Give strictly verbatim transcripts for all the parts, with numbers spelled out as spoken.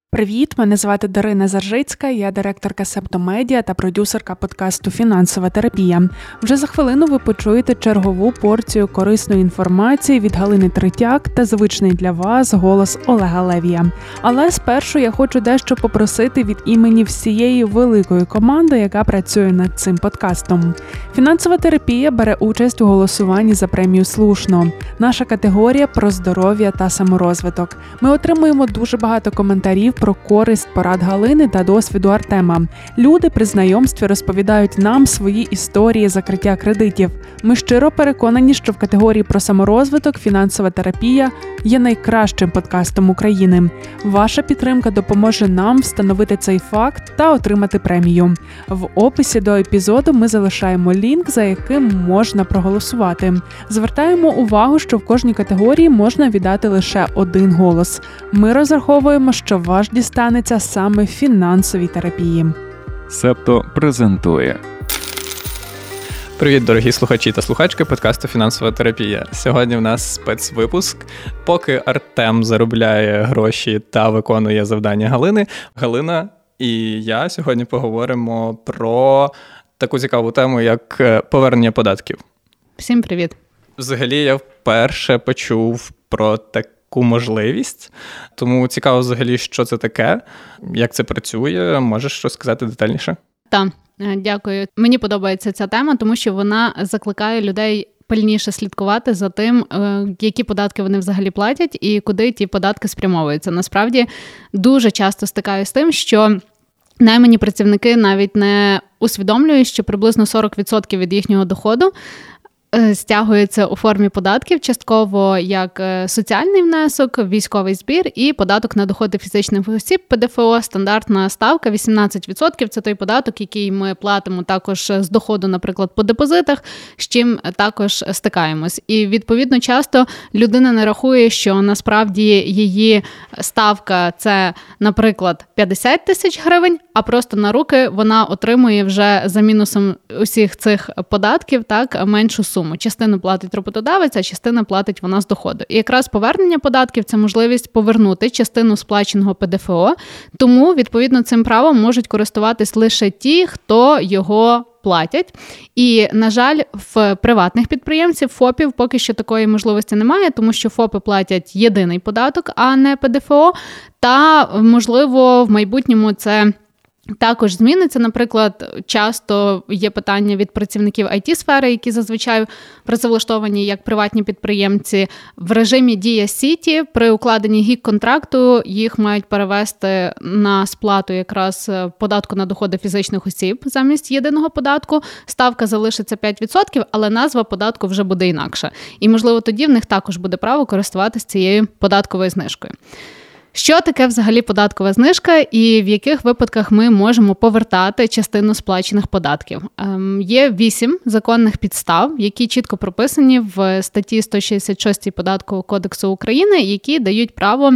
Привіт, мене звати Дарина Заржицька, я директорка Септомедіа та продюсерка подкасту «Фінансова терапія». Вже за хвилину ви почуєте чергову порцію корисної інформації від Галини Третяк та звичний для вас голос Олега Левія. Але спершу я хочу дещо попросити від імені всієї великої команди, яка працює над цим подкастом. «Фінансова терапія» бере участь у голосуванні за премію «Слушно». Наша категорія про здоров'я та саморозвиток. Ми отримуємо дуже багато коментарів про користь порад Галини та досвіду Артема. Люди при знайомстві розповідають нам свої історії закриття кредитів. Ми щиро переконані, що в категорії про саморозвиток «Фінансова терапія» є найкращим подкастом України. Ваша підтримка допоможе нам встановити цей факт та отримати премію. В описі до епізоду ми залишаємо лінк, за яким можна проголосувати. Звертаємо увагу, що в кожній категорії можна віддати лише один голос. Ми розраховуємо, що ваш дістанеться саме фінансовій терапії. Септо презентує. Привіт, дорогі слухачі та слухачки подкасту «Фінансова терапія». Сьогодні в нас спецвипуск. Поки Артем заробляє гроші та виконує завдання Галини, Галина і я сьогодні поговоримо про таку цікаву тему, як повернення податків. Всім привіт. Взагалі, я вперше почув про таке таку можливість. Тому цікаво взагалі, що це таке, як це працює. Можеш розказати детальніше? Так, дякую. Мені подобається ця тема, тому що вона закликає людей пильніше слідкувати за тим, які податки вони взагалі платять і куди ті податки спрямовуються. Насправді, дуже часто стикаюся з тим, що наймані працівники навіть не усвідомлюють, що приблизно сорок відсотків від їхнього доходу стягується у формі податків, частково як соціальний внесок, військовий збір і податок на доходи фізичних осіб, ПДФО, стандартна ставка вісімнадцять відсотків. Це той податок, який ми платимо також з доходу, наприклад, по депозитах, з чим також стикаємось. І, відповідно, часто людина не рахує, що насправді її ставка – це, наприклад, п'ятдесят тисяч гривень, а просто на руки вона отримує вже за мінусом усіх цих податків так меншу суму. Частину платить роботодавець, а частина платить вона з доходу. І якраз повернення податків – це можливість повернути частину сплаченого ПДФО, тому, відповідно, цим правом можуть користуватись лише ті, хто його платять. І, на жаль, в приватних підприємців, ФОПів, поки що такої можливості немає, тому що ФОПи платять єдиний податок, а не ПДФО, та, можливо, в майбутньому це також зміниться. Наприклад, часто є питання від працівників ай ті-сфери, які зазвичай працевлаштовані як приватні підприємці. В режимі Дія Сіті при укладенні гік-контракту їх мають перевести на сплату якраз податку на доходи фізичних осіб замість єдиного податку. Ставка залишиться п'ять відсотків, але назва податку вже буде інакша. І, можливо, тоді в них також буде право користуватися цією податковою знижкою. Що таке взагалі податкова знижка і в яких випадках ми можемо повертати частину сплачених податків? Ем, є вісім законних підстав, які чітко прописані в статті сто шістдесят шість Податкового кодексу України, які дають право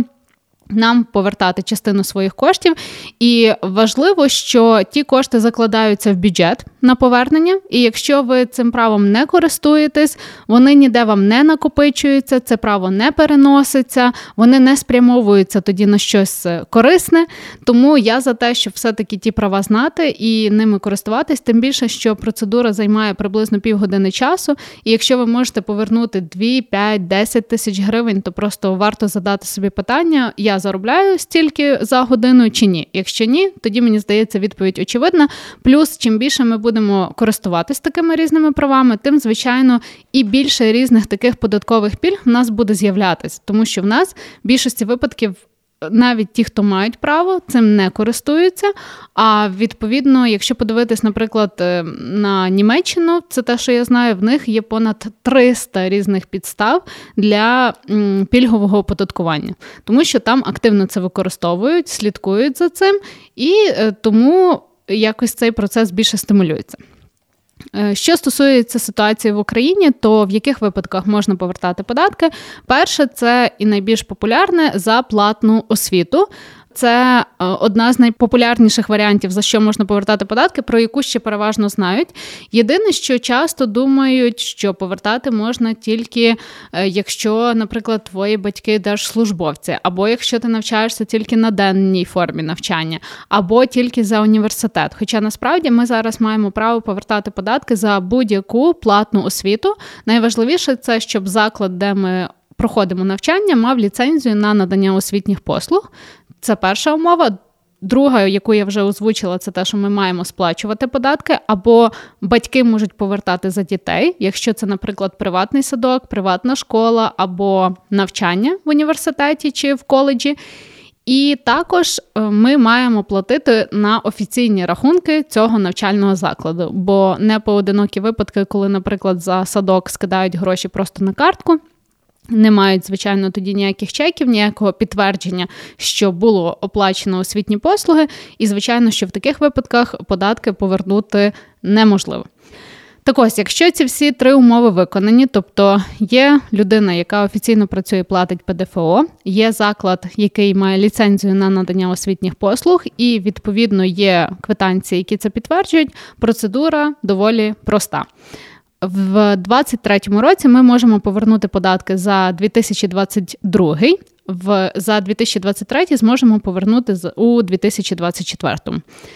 нам повертати частину своїх коштів. І важливо, що ті кошти закладаються в бюджет на повернення, і якщо ви цим правом не користуєтесь, вони ніде вам не накопичуються, це право не переноситься, вони не спрямовуються тоді на щось корисне. Тому я за те, щоб все-таки ті права знати і ними користуватись, тим більше, що процедура займає приблизно півгодини часу, і якщо ви можете повернути дві, п'ять, десять тисяч гривень, то просто варто задати собі питання, я заробляю стільки за годину чи ні? Якщо ні, тоді, мені здається, відповідь очевидна. Плюс, чим більше ми будемо користуватись такими різними правами, тим, звичайно, і більше різних таких податкових пільг в нас буде з'являтися. Тому що в нас в більшості випадків навіть ті, хто мають право, цим не користуються. А відповідно, якщо подивитись, наприклад, на Німеччину, це те, що я знаю, в них є понад триста різних підстав для м, пільгового оподаткування. Тому що там активно це використовують, слідкують за цим, і е, тому якось цей процес більше стимулюється. Що стосується ситуації в Україні, то в яких випадках можна повертати податки? Перше, це і найбільш популярне – за платну освіту. Це одна з найпопулярніших варіантів, за що можна повертати податки, про яку ще переважно знають. Єдине, що часто думають, що повертати можна тільки, якщо, наприклад, твої батьки держслужбовці, або якщо ти навчаєшся тільки на денній формі навчання, або тільки за університет. Хоча насправді ми зараз маємо право повертати податки за будь-яку платну освіту. Найважливіше це, щоб заклад, де ми проходимо навчання, мав ліцензію на надання освітніх послуг. Це перша умова. Друга, яку я вже озвучила, це те, що ми маємо сплачувати податки, або батьки можуть повертати за дітей, якщо це, наприклад, приватний садок, приватна школа, або навчання в університеті чи в коледжі. І також ми маємо платити на офіційні рахунки цього навчального закладу, бо не поодинокі випадки, коли, наприклад, за садок скидають гроші просто на картку, не мають, звичайно, тоді ніяких чеків, ніякого підтвердження, що було оплачено освітні послуги, і, звичайно, що в таких випадках податки повернути неможливо. Так ось, якщо ці всі три умови виконані, тобто є людина, яка офіційно працює і платить Пе Де Фе О, є заклад, який має ліцензію на надання освітніх послуг, і, відповідно, є квитанції, які це підтверджують, процедура доволі проста. В двадцять третьому році ми можемо повернути податки за дві тисячі двадцять другий, в, за дві тисячі двадцять третій зможемо повернути у дві тисячі двадцять четвертому.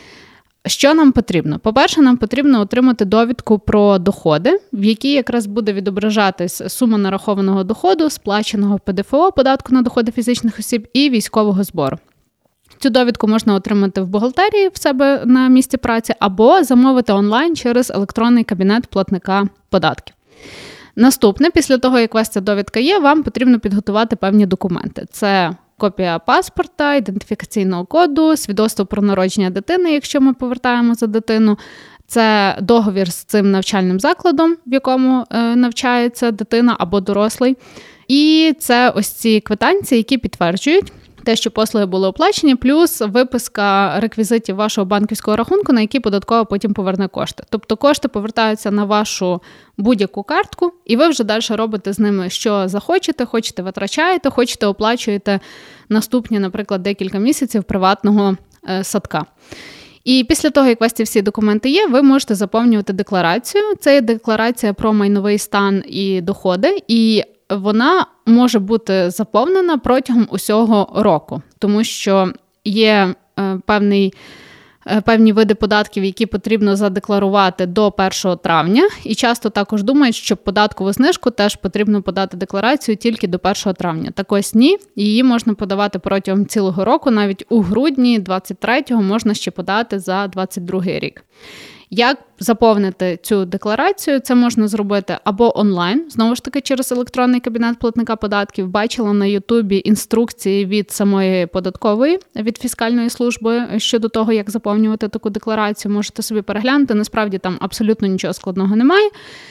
Що нам потрібно? По-перше, нам потрібно отримати довідку про доходи, в якій якраз буде відображатись сума нарахованого доходу, сплаченого Пе Де Фе О, податку на доходи фізичних осіб і військового збору. Цю довідку можна отримати в бухгалтерії в себе на місці праці або замовити онлайн через електронний кабінет платника податків. Наступне, після того, як у вас ця довідка є, вам потрібно підготувати певні документи. Це копія паспорта, ідентифікаційного коду, свідоцтво про народження дитини, якщо ми повертаємо за дитину. Це договір з цим навчальним закладом, в якому е, навчається дитина або дорослий. І це ось ці квитанції, які підтверджують те, що послуги були оплачені, плюс виписка реквізитів вашого банківського рахунку, на який податкова потім поверне кошти. Тобто кошти повертаються на вашу будь-яку картку, і ви вже далі робите з ними, що захочете, хочете витрачаєте, хочете оплачуєте наступні, наприклад, декілька місяців приватного е, садка. І після того, як у вас ці всі документи є, ви можете заповнювати декларацію. Це є декларація про майновий стан і доходи, і вона може бути заповнена протягом усього року, тому що є е, певний, е, певні види податків, які потрібно задекларувати до першого травня, і часто також думають, що податкову знижку теж потрібно подати декларацію тільки до першого травня. Так ось ні, її можна подавати протягом цілого року, навіть у грудні двадцять третього можна ще подати за двадцять другий рік. Як заповнити цю декларацію? Це можна зробити або онлайн, знову ж таки через електронний кабінет платника податків. Бачила на Ютубі інструкції від самої податкової, від фіскальної служби щодо того, як заповнювати таку декларацію. Можете собі переглянути, насправді там абсолютно нічого складного немає.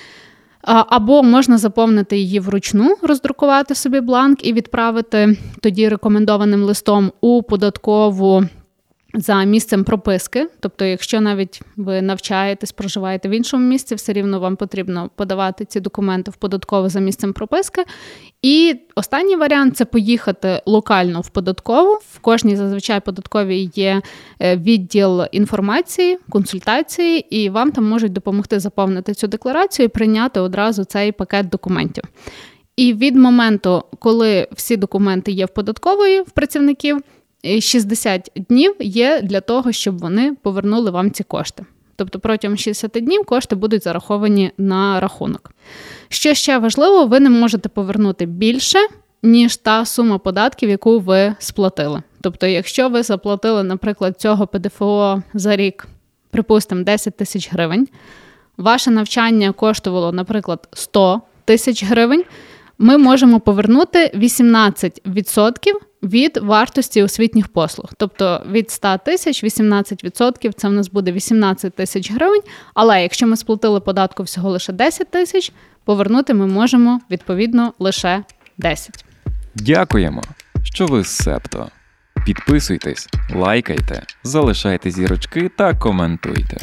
Або можна заповнити її вручну, роздрукувати собі бланк і відправити тоді рекомендованим листом у податкову за місцем прописки. Тобто, якщо навіть ви навчаєтесь, проживаєте в іншому місці, все рівно вам потрібно подавати ці документи в податкову за місцем прописки. І останній варіант – це поїхати локально в податкову. В кожній зазвичай податковій є відділ інформації, консультації, і вам там можуть допомогти заповнити цю декларацію і прийняти одразу цей пакет документів. І від моменту, коли всі документи є в податкової, в працівників, шістдесят днів є для того, щоб вони повернули вам ці кошти. Тобто протягом шістдесят днів кошти будуть зараховані на рахунок. Що ще важливо, ви не можете повернути більше, ніж та сума податків, яку ви сплатили. Тобто якщо ви заплатили, наприклад, цього Пе Де Фе О за рік, припустимо, десять тисяч гривень, ваше навчання коштувало, наприклад, сто тисяч гривень, ми можемо повернути вісімнадцять відсотків від вартості освітніх послуг. Тобто від сто тисяч вісімнадцять відсотків це в нас буде вісімнадцять тисяч гривень, але якщо ми сплатили податку всього лише десять тисяч, повернути ми можемо відповідно лише десять. Дякуємо, що ви з Септо. Підписуйтесь, лайкайте, залишайте зірочки та коментуйте.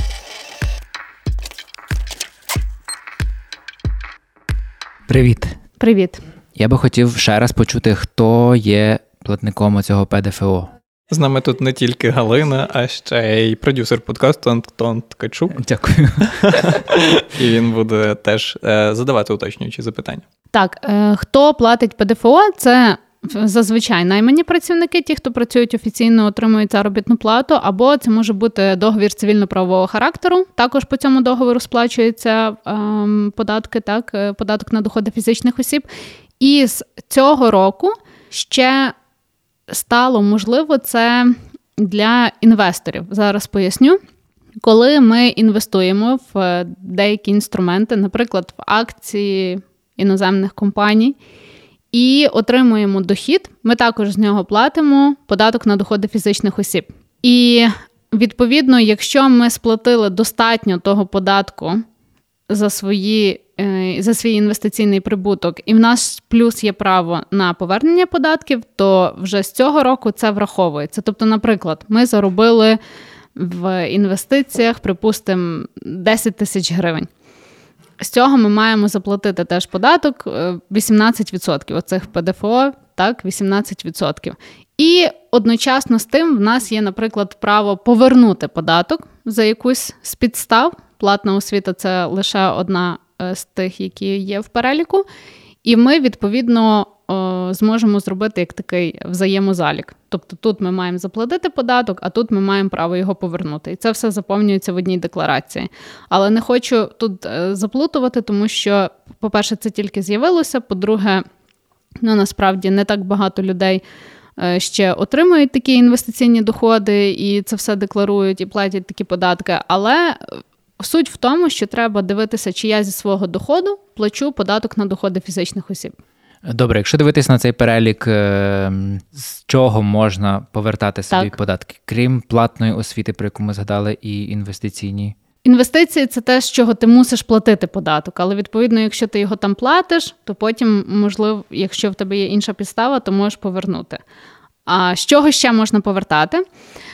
Привіт. Привіт. Я би хотів ще раз почути, хто є платником цього Пе Де Фе О. З нами тут не тільки Галина, а ще й продюсер подкасту Антон Ткачук. Дякую. І він буде теж задавати уточнюючі запитання. Так, хто платить ПДФО, це зазвичай наймані працівники, ті, хто працюють офіційно, отримують заробітну плату, або це може бути договір цивільно-правового характеру, також по цьому договору сплачуються ем, податки, так, податок на доходи фізичних осіб. І з цього року ще стало можливо це для інвесторів. Зараз поясню. Коли ми інвестуємо в деякі інструменти, наприклад, в акції іноземних компаній, і отримуємо дохід, ми також з нього платимо податок на доходи фізичних осіб. І, відповідно, якщо ми сплатили достатньо того податку за, свої, за свій інвестиційний прибуток, і в нас плюс є право на повернення податків, то вже з цього року це враховується. Тобто, наприклад, ми заробили в інвестиціях, припустимо, десять тисяч гривень. З цього ми маємо заплатити теж податок вісімнадцять відсотків оцих ПДФО, так, вісімнадцять відсотків. І одночасно з тим в нас є, наприклад, право повернути податок за якусь з підстав. Платна освіта – це лише одна з тих, які є в переліку. І ми, відповідно, зможемо зробити як такий взаємозалік. Тобто тут ми маємо заплатити податок, а тут ми маємо право його повернути. І це все заповнюється в одній декларації. Але не хочу тут заплутувати, тому що, по-перше, це тільки з'явилося, по-друге, ну, насправді не так багато людей ще отримують такі інвестиційні доходи, і це все декларують, і платять такі податки. Але суть в тому, що треба дивитися, чи я зі свого доходу плачу податок на доходи фізичних осіб. Добре, якщо дивитись на цей перелік, з чого можна повертати собі так. податки, крім платної освіти, про яку ми згадали, і інвестиційні? Інвестиції – це те, з чого ти мусиш платити податок, але, відповідно, якщо ти його там платиш, то потім, можливо, якщо в тебе є інша підстава, то можеш повернути. А з чого ще можна повертати?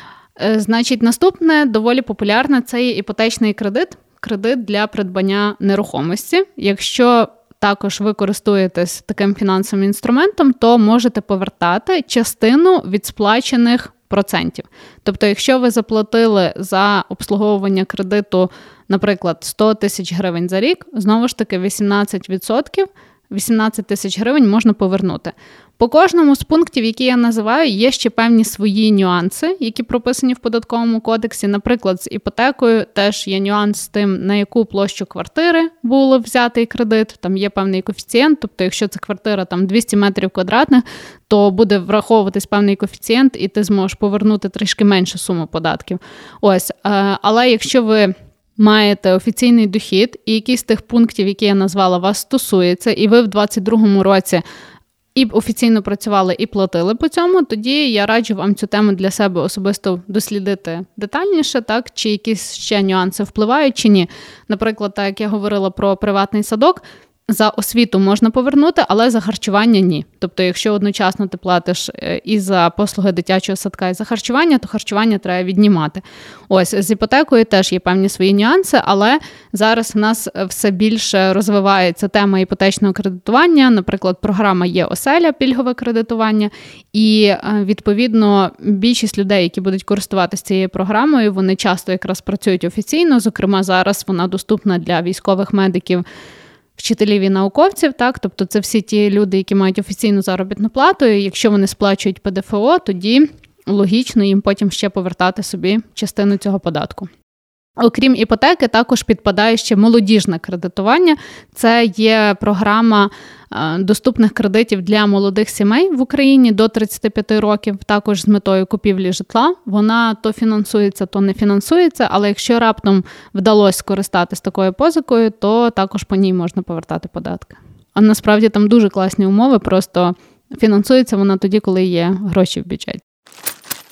Значить, наступне, доволі популярне, це є іпотечний кредит, кредит для придбання нерухомості. Якщо також ви користуєтесь таким фінансовим інструментом, то можете повертати частину від сплачених процентів. Тобто, якщо ви заплатили за обслуговування кредиту, наприклад, сто тисяч гривень за рік, знову ж таки вісімнадцять відсотків, вісімнадцять тисяч гривень можна повернути. По кожному з пунктів, які я називаю, є ще певні свої нюанси, які прописані в податковому кодексі. Наприклад, з іпотекою теж є нюанс з тим, на яку площу квартири було взятий кредит. Там є певний коефіцієнт, тобто якщо це квартира там двісті метрів квадратних, то буде враховуватись певний коефіцієнт, і ти зможеш повернути трішки меншу суму податків. Ось, але якщо ви маєте офіційний дохід, і якийсь з тих пунктів, які я назвала, вас стосується, і ви в двадцять другому році і офіційно працювали, і платили по цьому, тоді я раджу вам цю тему для себе особисто дослідити детальніше, так, чи якісь ще нюанси впливають, чи ні. Наприклад, так як я говорила про приватний садок, за освіту можна повернути, але за харчування – ні. Тобто, якщо одночасно ти платиш і за послуги дитячого садка, і за харчування, то харчування треба віднімати. Ось, з іпотекою теж є певні свої нюанси, але зараз в нас все більше розвивається тема іпотечного кредитування. Наприклад, програма «Є оселя», пільгове кредитування. І, відповідно, більшість людей, які будуть користуватися цією програмою, вони часто якраз працюють офіційно. Зокрема, зараз вона доступна для військових медиків, вчителів і науковців, так, тобто це всі ті люди, які мають офіційну заробітну плату, і якщо вони сплачують ПДФО, тоді логічно їм потім ще повертати собі частину цього податку. Окрім іпотеки, також підпадає ще молодіжне кредитування. Це є програма доступних кредитів для молодих сімей в Україні до тридцяти п'яти років, також з метою купівлі житла. Вона то фінансується, то не фінансується, але якщо раптом вдалося скористатися такою позикою, то також по ній можна повертати податки. А насправді там дуже класні умови, просто фінансується вона тоді, коли є гроші в бюджеті.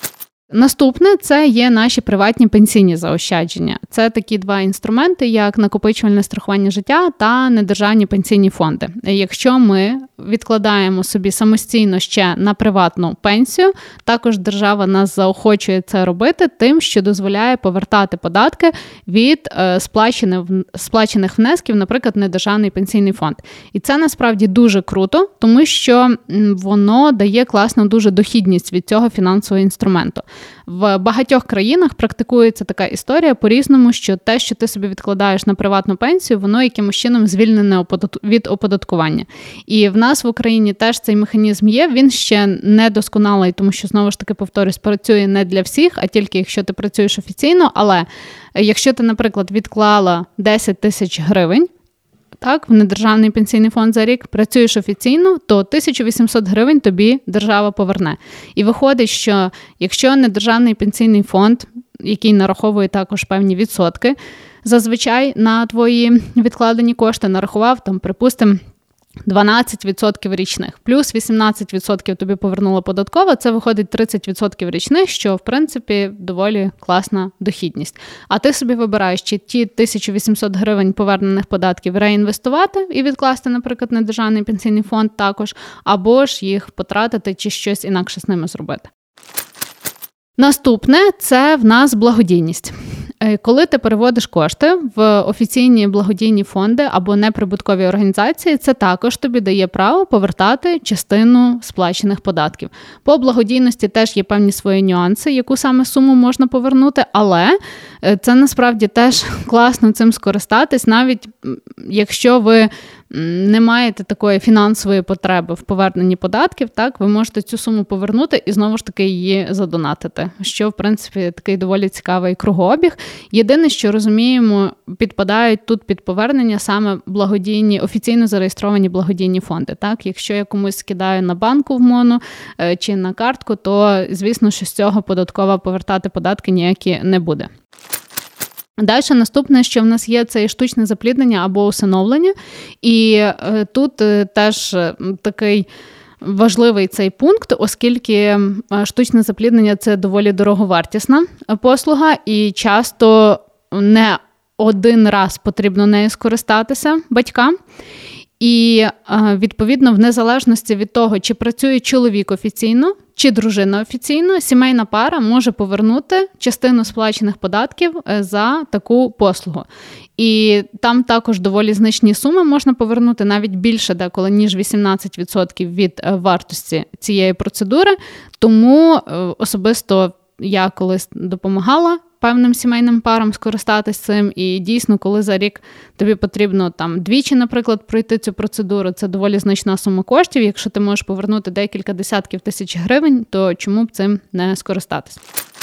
Наступне – це є наші приватні пенсійні заощадження. Це такі два інструменти, як накопичувальне страхування життя та недержавні пенсійні фонди. Якщо ми відкладаємо собі самостійно ще на приватну пенсію, також держава нас заохочує це робити тим, що дозволяє повертати податки від е, сплачених, сплачених внесків, наприклад, недержавний пенсійний фонд. І це насправді дуже круто, тому що воно дає класну дуже дохідність від цього фінансового інструменту. В багатьох країнах практикується така історія по-різному, що те, що ти собі відкладаєш на приватну пенсію, воно якимось чином звільнене від оподаткування. І в нас в Україні теж цей механізм є, він ще не досконалий, тому що, знову ж таки, повторюсь, працює не для всіх, а тільки якщо ти працюєш офіційно, але якщо ти, наприклад, відклала десять тисяч гривень, так, в недержавний пенсійний фонд за рік, працюєш офіційно, то тисячу вісімсот гривень тобі держава поверне. І виходить, що якщо недержавний пенсійний фонд, який нараховує також певні відсотки, зазвичай на твої відкладені кошти нарахував, там, припустимо, дванадцять відсотків річних, плюс вісімнадцять відсотків тобі повернула податкова, це виходить тридцять відсотків річних, що, в принципі, доволі класна дохідність. А ти собі вибираєш, чи ті тисячу вісімсот гривень повернених податків реінвестувати і відкласти, наприклад, на державний пенсійний фонд також, або ж їх потратити, чи щось інакше з ними зробити. Наступне – це в нас благодійність. Коли ти переводиш кошти в офіційні благодійні фонди або неприбуткові організації, це також тобі дає право повертати частину сплачених податків. По благодійності теж є певні свої нюанси, яку саме суму можна повернути, але це насправді теж класно цим скористатись, навіть якщо ви не маєте такої фінансової потреби в поверненні податків, так, ви можете цю суму повернути і знову ж таки її задонатити, що, в принципі, такий доволі цікавий кругообіг. Єдине, що розуміємо, підпадають тут під повернення саме благодійні, офіційно зареєстровані благодійні фонди. Так, якщо я комусь скидаю на банку в моно чи на картку, то, звісно, що з цього податкова повертати податки ніякі не буде. Далі наступне, що в нас є, це штучне запліднення або усиновлення. І е, тут е, теж е, такий важливий цей пункт, оскільки е, штучне запліднення – це доволі дороговартісна послуга, і часто не один раз потрібно нею скористатися батькам. І, відповідно, в незалежності від того, чи працює чоловік офіційно, чи дружина офіційно, сімейна пара може повернути частину сплачених податків за таку послугу. І там також доволі значні суми можна повернути, навіть більше деколи, ніж вісімнадцять відсотків від вартості цієї процедури. Тому особисто я колись допомагала певним сімейним парам скористатись цим, і дійсно, коли за рік тобі потрібно там двічі, наприклад, пройти цю процедуру, це доволі значна сума коштів. Якщо ти можеш повернути декілька десятків тисяч гривень, то чому б цим не скористатись?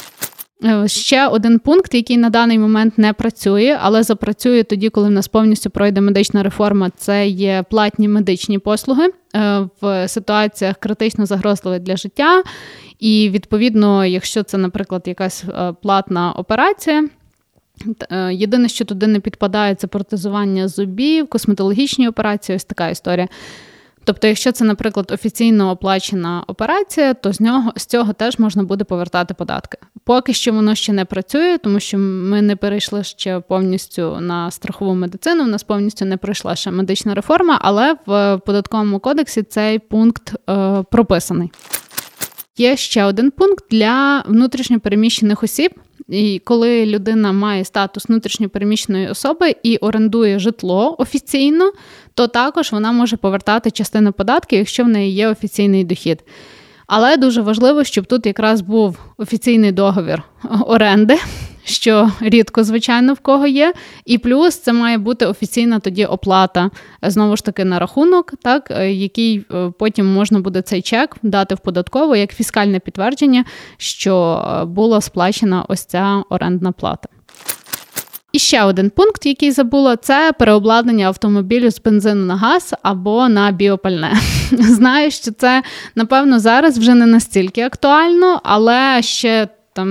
Ще один пункт, який на даний момент не працює, але запрацює тоді, коли в нас повністю пройде медична реформа, це є платні медичні послуги в ситуаціях критично загрозливих для життя. І, відповідно, якщо це, наприклад, якась платна операція, єдине, що туди не підпадає, це протезування зубів, косметологічні операції, ось така історія. Тобто, якщо це, наприклад, офіційно оплачена операція, то з нього, з цього теж можна буде повертати податки. Поки що воно ще не працює, тому що ми не перейшли ще повністю на страхову медицину, у нас повністю не пройшла ще медична реформа, але в податковому кодексі цей пункт е, прописаний. Є ще один пункт для внутрішньопереміщених осіб. І коли людина має статус внутрішньопереміщеної особи і орендує житло офіційно, то також вона може повертати частину податків, якщо в неї є офіційний дохід. Але дуже важливо, щоб тут якраз був офіційний договір оренди, що рідко, звичайно, в кого є. І плюс це має бути офіційна тоді оплата, знову ж таки, на рахунок, так, який потім можна буде цей чек дати в податкову як фіскальне підтвердження, що була сплачена ось ця орендна плата. І ще один пункт, який забула, це переобладнання автомобілю з бензину на газ або на біопальне. Знаю, що це, напевно, зараз вже не настільки актуально, але ще там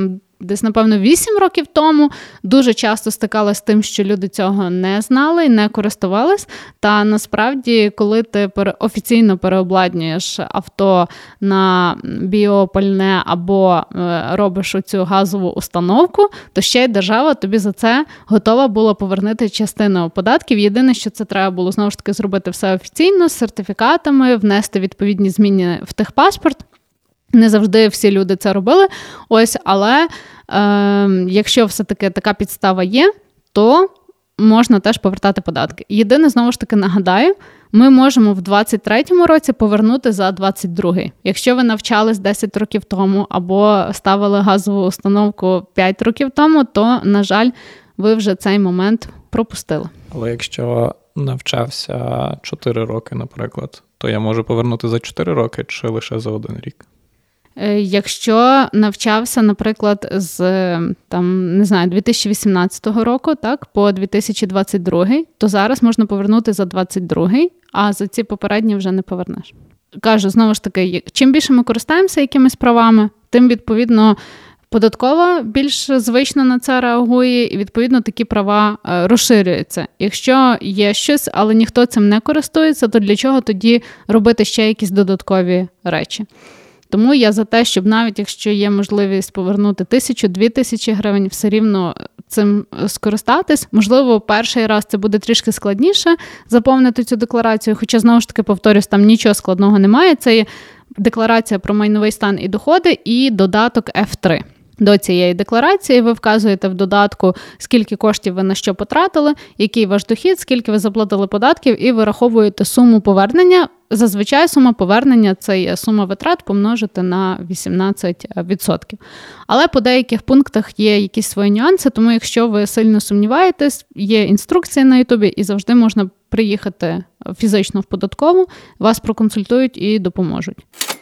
десь, напевно, вісім років тому дуже часто стикалась з тим, що люди цього не знали і не користувались. Та насправді, коли ти офіційно переобладнюєш авто на біопальне або робиш оцю газову установку, то ще й держава тобі за це готова була повернути частину податків. Єдине, що це треба було, знову ж таки, зробити все офіційно, з сертифікатами, внести відповідні зміни в техпаспорт. Не завжди всі люди це робили. Ось, але е, якщо все-таки така підстава є, то можна теж повертати податки. Єдине, знову ж таки, нагадаю, ми можемо в двадцять третьому році повернути за двадцять другий. Якщо ви навчались десять років тому або ставили газову установку п'ять років тому, то, на жаль, ви вже цей момент пропустили. Але якщо навчався чотири роки, наприклад, то я можу повернути за чотири роки чи лише за один рік? Якщо навчався, наприклад, з там, не знаю, дві тисячі вісімнадцятого року, так, по дві тисячі двадцять другий, то зараз можна повернути за двадцять другий, а за ці попередні вже не повернеш. Кажу, знову ж таки, чим більше ми користаємося якимись правами, тим, відповідно, податкова більш звично на це реагує, і, відповідно, такі права розширюються. Якщо є щось, але ніхто цим не користується, то для чого тоді робити ще якісь додаткові речі? Тому я за те, щоб навіть якщо є можливість повернути тисячу, дві тисячі гривень, все рівно цим скористатись. Можливо, перший раз це буде трішки складніше заповнити цю декларацію, хоча, знову ж таки, повторюсь, там нічого складного немає. Це є декларація про майновий стан і доходи і додаток еф три. До цієї декларації ви вказуєте в додатку, скільки коштів ви на що потратили, який ваш дохід, скільки ви заплатили податків, і вираховуєте суму повернення. Зазвичай сума повернення – це є сума витрат помножити на вісімнадцять відсотків. Але по деяких пунктах є якісь свої нюанси, тому якщо ви сильно сумніваєтесь, є інструкції на Ютубі і завжди можна приїхати фізично в податкову, вас проконсультують і допоможуть.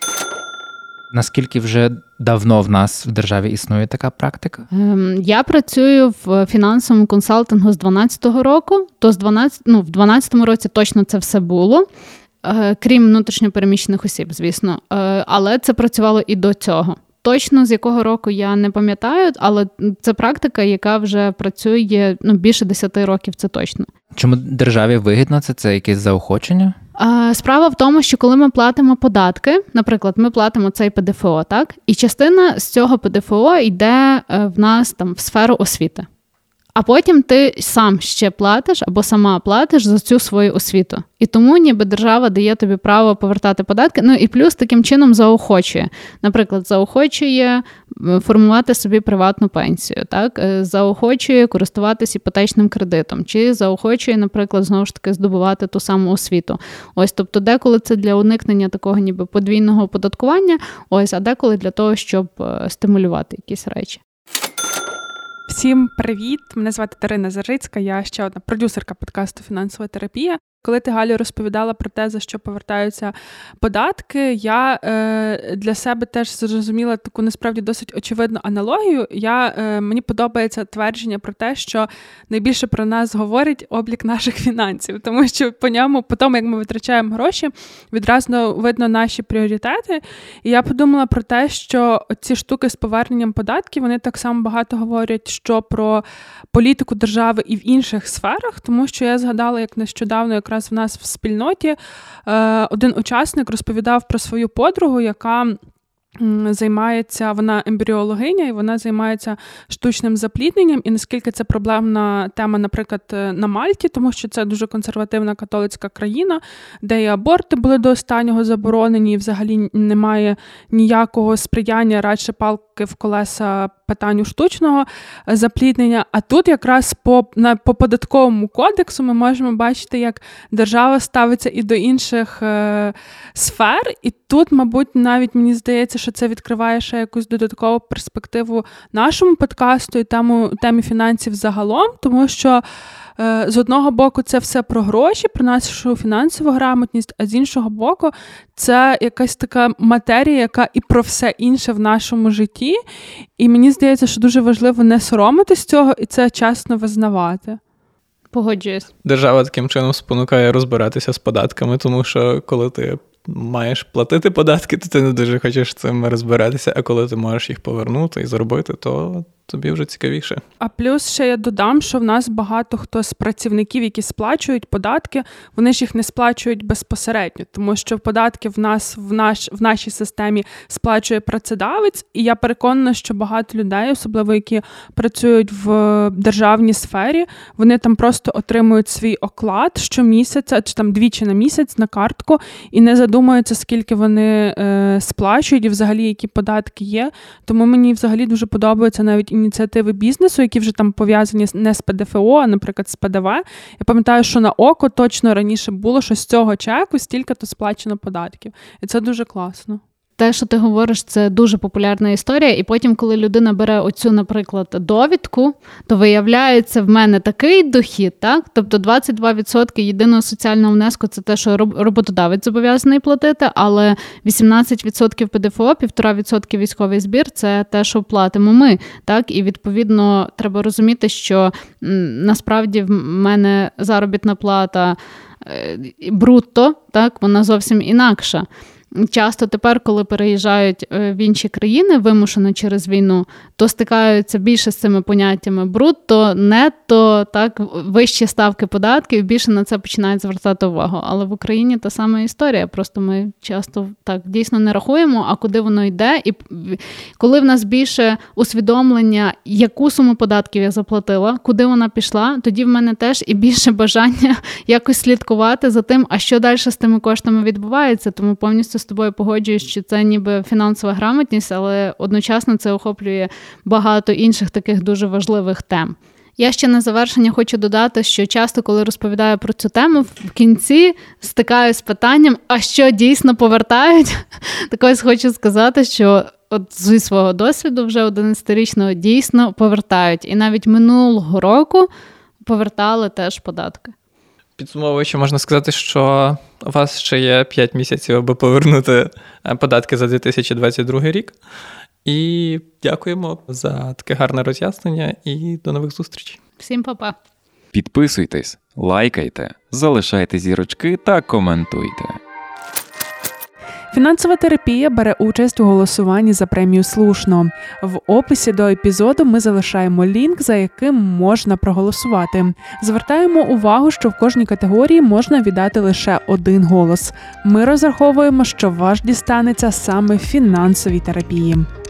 Наскільки вже давно в нас в державі існує така практика? Я працюю в фінансовому консалтингу з дванадцятого року, то з дванадцятого, ну, в дванадцятому році точно це все було, крім внутрішньопереміщених осіб, звісно. Але це працювало і до цього. Точно з якого року я не пам'ятаю, але це практика, яка вже працює ну, більше десяти років, це точно. Чому державі вигідно це? Це якесь заохочення? Справа в тому, що коли ми платимо податки, наприклад, ми платимо цей пе де еф о, так? І частина з цього пе де еф о йде в нас там в сферу освіти. А потім ти сам ще платиш або сама платиш за цю свою освіту. І тому ніби держава дає тобі право повертати податки, ну і плюс таким чином заохочує. Наприклад, заохочує формувати собі приватну пенсію, так? Заохочує користуватись іпотечним кредитом, чи заохочує, наприклад, знову ж таки здобувати ту саму освіту. Ось, тобто деколи це для уникнення такого ніби подвійного оподаткування, ось, а деколи для того, щоб стимулювати якісь речі. Всім привіт! Мене звати Дарина Заржицька, я ще одна продюсерка подкасту «Фінансова терапія». Коли ти, Галю, розповідала про те, за що повертаються податки, я е, для себе теж зрозуміла таку, насправді, досить очевидну аналогію. Я, е, мені подобається твердження про те, що найбільше про нас говорить облік наших фінансів, тому що по ньому, по тому, як ми витрачаємо гроші, відразу видно наші пріоритети. І я подумала про те, що ці штуки з поверненням податків, вони так само багато говорять, що про політику держави і в інших сферах, тому що я згадала, як нещодавно, як якраз в нас в спільноті один учасник розповідав про свою подругу, яка займається, вона ембріологиня, і вона займається штучним заплідненням, і наскільки це проблемна тема, наприклад, на Мальті, тому що це дуже консервативна католицька країна, де і аборти були до останнього заборонені, і взагалі немає ніякого сприяння, радше палки в колеса питанню штучного запліднення. А тут якраз по, на, по податковому кодексу ми можемо бачити, як держава ставиться і до інших е, сфер, і тут, мабуть, навіть мені здається, що це відкриває ще якусь додаткову перспективу нашому подкасту і тему, темі фінансів загалом, тому що е, з одного боку це все про гроші, про нашу фінансову грамотність, а з іншого боку це якась така матерія, яка і про все інше в нашому житті. І мені здається, що дуже важливо не соромитись цього і це чесно визнавати. Погоджуюсь. Держава таким чином спонукає розбиратися з податками, тому що коли ти маєш платити податки, то ти не дуже хочеш цим розбиратися, а коли ти можеш їх повернути і заробити, то тобі вже цікавіше. А плюс ще я додам, що в нас багато хто з працівників, які сплачують податки, вони ж їх не сплачують безпосередньо, тому що податки в нас, в, наш, в нашій системі сплачує працедавець, і я переконана, що багато людей, особливо які працюють в державній сфері, вони там просто отримують свій оклад щомісяця, чи там двічі на місяць на картку, і не задумуються, скільки вони е, сплачують, і взагалі які податки є. Тому мені взагалі дуже подобаються навіть ініціативи бізнесу, які вже там пов'язані не з ПДФО, а, наприклад, з ПДВ. Я пам'ятаю, що на око точно раніше було, що з цього чеку стільки-то сплачено податків. І це дуже класно. Те, що ти говориш, це дуже популярна історія, і потім, коли людина бере оцю, наприклад, довідку, то виявляється, в мене такий дохід, так? Тобто двадцять два відсотки єдиного соціального внеску – це те, що роботодавець зобов'язаний платити, але вісімнадцять відсотків ПДФО, півтора відсотки військовий збір – це те, що платимо ми, так? І, відповідно, треба розуміти, що м, насправді в мене заробітна плата е, брутто, так? Вона зовсім інакша. Часто тепер, коли переїжджають в інші країни, вимушено через війну, то стикаються більше з цими поняттями брутто, нетто, так, вищі ставки податків, більше на це починають звертати увагу. Але в Україні та сама історія, просто ми часто так дійсно не рахуємо, а куди воно йде. І коли в нас більше усвідомлення, яку суму податків я заплатила, куди вона пішла, тоді в мене теж і більше бажання якось слідкувати за тим, а що далі з тими коштами відбувається. Тому повністю з тобою погоджуюсь, що це ніби фінансова грамотність, але одночасно це охоплює багато інших таких дуже важливих тем. Я ще на завершення хочу додати, що часто, коли розповідаю про цю тему, в кінці стикаюсь з питанням, а що дійсно повертають? Так ось хочу сказати, що от зі свого досвіду вже одинадцятирічного дійсно повертають. І навіть минулого року повертали теж податки. Підсумовуючи, можна сказати, що у вас ще є п'ять місяців, аби повернути податки за дві тисячі двадцять другий рік. І дякуємо за таке гарне роз'яснення і до нових зустрічей. Всім па-па. Підписуйтесь, лайкайте, залишайте зірочки та коментуйте. Фінансова терапія бере участь у голосуванні за премію «Слушно». В описі до епізоду ми залишаємо лінк, за яким можна проголосувати. Звертаємо увагу, що в кожній категорії можна віддати лише один голос. Ми розраховуємо, що ваш дістанеться саме фінансовій терапії.